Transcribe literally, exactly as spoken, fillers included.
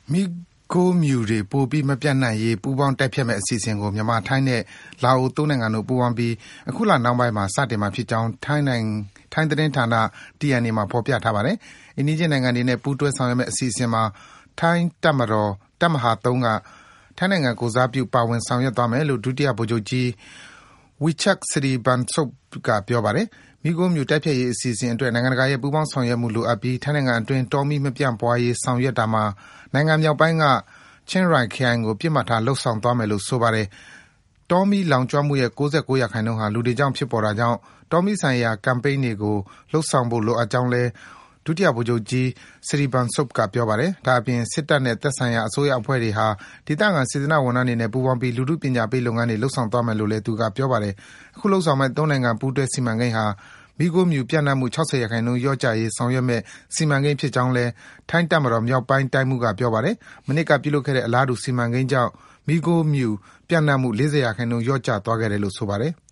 မိကိုမြူတွေပိုပြီးမပြတ်နိုင်ရေးပူးပေါင်းတိုက်ဖျက်မဲ့အစီအစဉ်ကိုမြန်မာထိုင်းနဲ့လာအိုသုံးနိုင်ငံတို့ပူးပေါင်းပြီးအခုလနောက်ပိုင်းမှာစတင်မှာဖြစ်ကြောင်းထိုင်းနိုင်ငံထိုင်းသတင်းဌာန T N A မှာဖော်ပြထားပါတယ်။အင်းကြီးနိုင်ငံတွေနဲ့ပူးတွဲဆောင်ရွက်မဲ့အစီအစဉ်မှာထိုင်းတပ်မတော်တပ်မဟာသုံးကထိုင်းနိုင်ငံကိုစားပြုပါဝင်ဆောင်ရွက်သွားမယ်လို့ဒုတိယဗိုလ်ချုပ်ကြီး Wichak Sribansop ကပြောပါတယ်။မိခိုးမြူတိုက်ဖျက်ရေးအစီအစဉ်အတွက်နိုင်ငံတကာရဲ့ပူးပေါင်းဆောင်ရွက်မှုလိုအပ်ပြီးထိုင်းနိုင်ငံအတွင်းတောမီမပြန့်ပွားရေးဆောင်ရွက်တာမှာနိုင်ငံမြောက်ပိုင်းကချင်းရိုင်ခရိုင်ကိုပြစ်မှတ်ထားလှုပ်ဆောင်သွားမယ်လို့ဆိုပါတယ်။တောမီလောင်ကျွမ်းမှုရဲ့၉၉ရာခိုင်နှုန်းဟာလူတွေကြောင့်ဖြစ်ပေါ်တာကြောင့်တောမီဆိုင်ရာကမ်ပိန်းတွေကိုလှုပ်ဆောင်ဖို့လိုအပ်ကြောင်းလဲဒုတိယဗိုလ်ချုပ်ကြီး Sribansop ကပြောပါတယ်။ဒါအပြင်စစ်တပ်နဲ့သက်ဆိုင်ရာအစိုးရအဖွဲ့တွေဟာဒေသခံစေတနာဝန်ထမ်းတွေနဲ့ပူးပေါင်းပြီးလူထုပညာပေးလုပ်ငန်းတွေလှုပ်ဆောင်သွားမယ်လို့လည်းသူကပြောပါတယ်။အခုလှုပ်ဆောင်မဲ့သုံးနိုင်ငံပူးတွဲစီမံကိန်းဟာမိခိုးမြူပြန့်နှံ့မှု၆၀ရာခိုင်နှုန်းလျော့ကျရေးဆောင်ရွက်မဲ့စီမံကိန်းဖြစ်ကြောင်းလဲထိုင်းတပ်မတော်မြောက်ပိုင်းတိုင်းမှုကပြောပါတယ်။မနစ်ကပြုလုပ်ခဲ့တဲ့အလားတူစီမံကိန်းကြောင့်မိခိုးမြူပြန့်နှံ့မှု၄၀ရာခိုင်နှုန်းလျော့ကျသွားခဲ့တယ်လို့ဆိုပါတယ်။